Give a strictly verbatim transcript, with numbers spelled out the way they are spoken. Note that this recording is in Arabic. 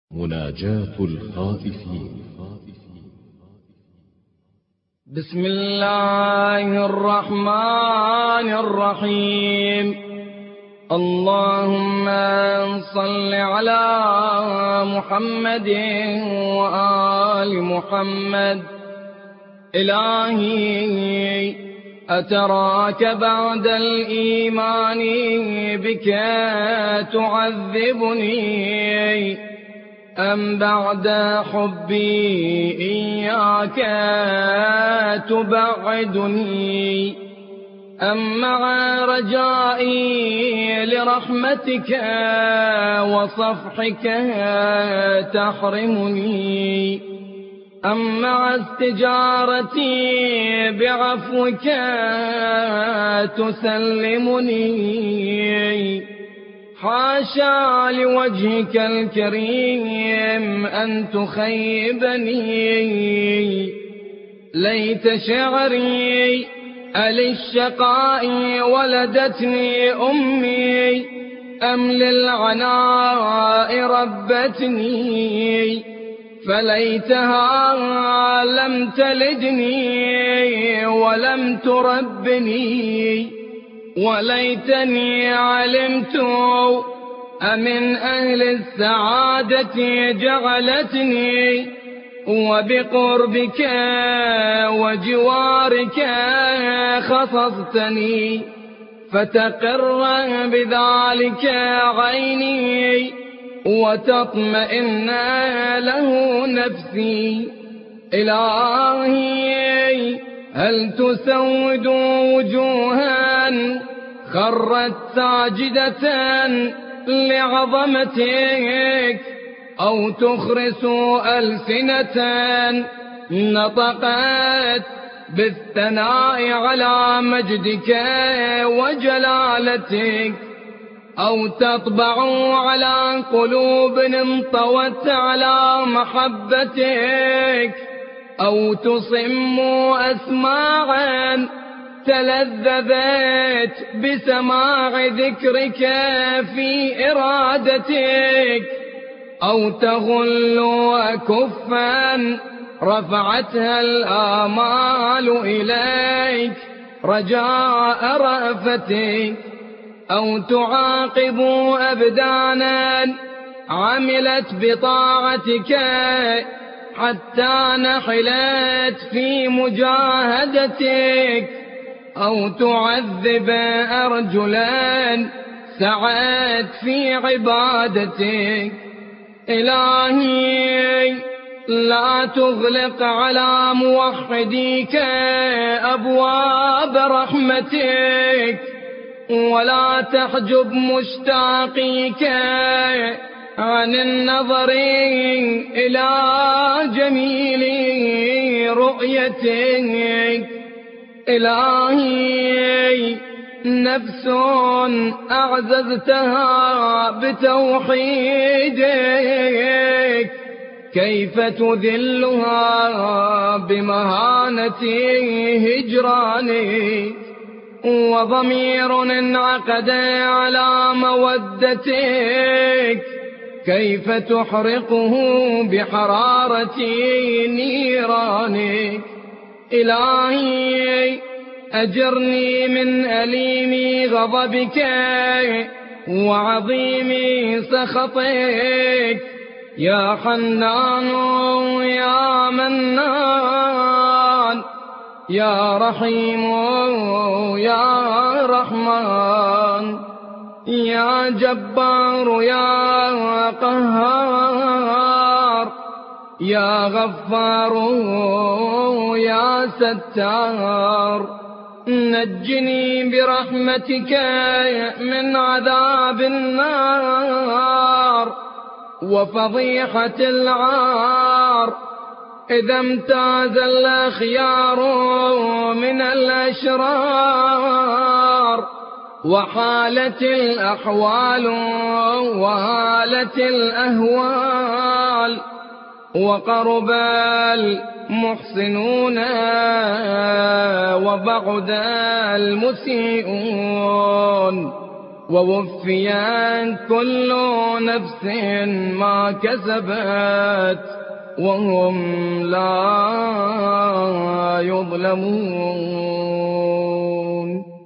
مناجاة الخائفين. بسم الله الرحمن الرحيم. اللهم صل على محمد وآل محمد. إلهي أتراك بعد الإيمان بك تعذبني، أم بعد حبي إياك تبعدني، أم مع رجائي لرحمتك وصفحك تحرمني، أم مع استجارتي بعفوك تسلمني. حاشا لوجهك الكريم أن تخيبني. ليت شعري أللشقاء ولدتني أمي، أم للعناء ربتني، فليتها لم تلدني ولم تربني. وليتني علمت أمن أهل السعادة جعلتني، وبقربك وجوارك خصصتني، فتقر بذلك عيني وتطمئن له نفسي. إلهي هل تسود وجوها خرت ساجدة لعظمتك، أو تخرس ألسنة نطقت بالثناء على مجدك وجلالتك، أو تطبع على قلوب انطوت على محبتك، أو تصم أسماعا تلذذت بسماع ذكرك في إرادتك، أو تغل أكفا رفعتها الآمال إليك رجاء رأفتك، أو تعاقب أبدانا عملت بطاعتك حتى نحلت في مجاهدتك، أو تعذب أرجلا سعت في عبادتك. إلهي لا تغلق على موحديك أبواب رحمتك، ولا تحجب مشتاقيك عن النظر إلى جميل رؤيتك. إلهي نفس أعززتها بتوحيدك، كيف تذلها بمهانة هجرانك، وضمير انعقد على مودتك، كيف تحرقه بحرارة نيرانك. إلهي أجرني من أليم غضبك وعظيم سخطك، يا حنان يا منان، يا رحيم يا رحمن، يا جبار يا قهار، يا غفار يا ستار. نجني برحمتك من عذاب النار وفضيحة العار، إذا امتاز الأخيار من الأشرار، وحالت الأحوال وهالت الأهوال، وقرب المحسنون وبعد المسيئون، ووفيت كل نفس ما كسبت وهم لا يظلمون.